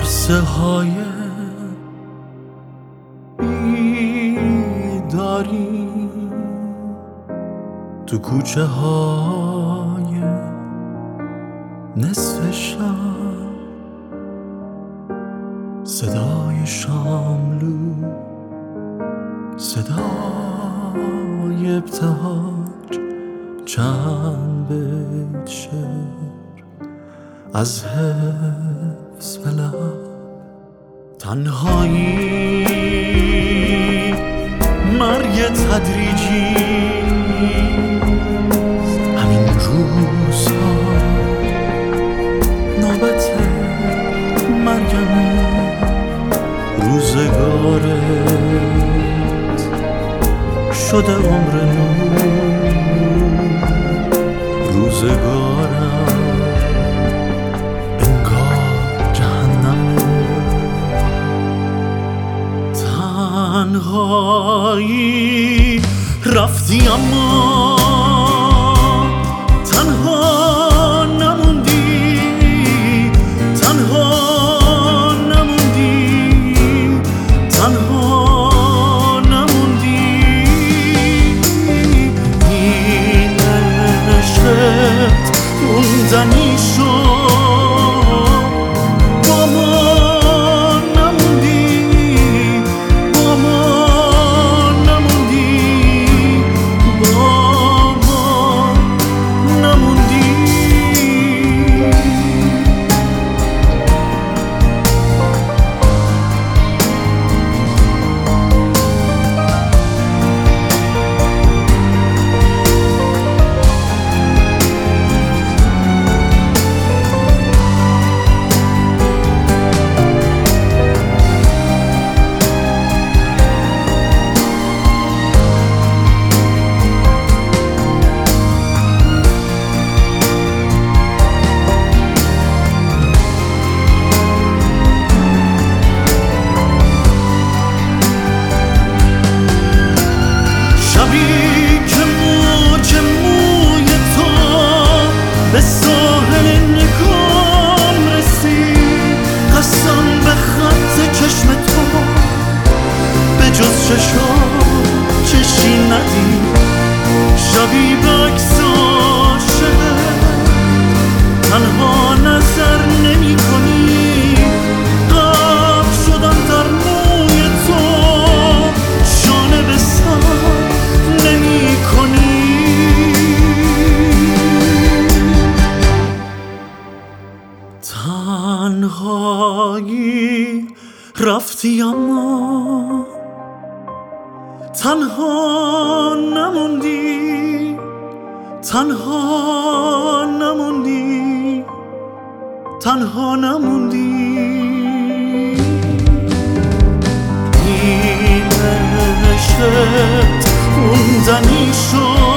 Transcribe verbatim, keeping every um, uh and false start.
عرصه های بیداری، تو کوچه های نصف شب، صدای شاملو، صدای ابتهاج، چند بیت شعر از حفظ و لب. تنهایی مرگ تدریجی، همین روزها نوبت مرگمه. روزگارت شده عمر نو، روزگارم انگار جهنمه. تنهایی رفتی اما تنها نموندی، تنها نموندی، تنها نموندی. این عشقت موندنی شد، با ما نموندی، با ما نموندی، با ما نموندی. به ساحل نگام رسید، قسم به خط چشم تو، به جز چشم چشی ندید. شبی به عکس عاشقت تنها نظر نمی کنی، غرق شدم در موی تو، شانه به سر نمی کنی. تنهایی رفتی اما تنها نموندی، تنها نموندی، تنها نموندی. این عشقت موندنی شد،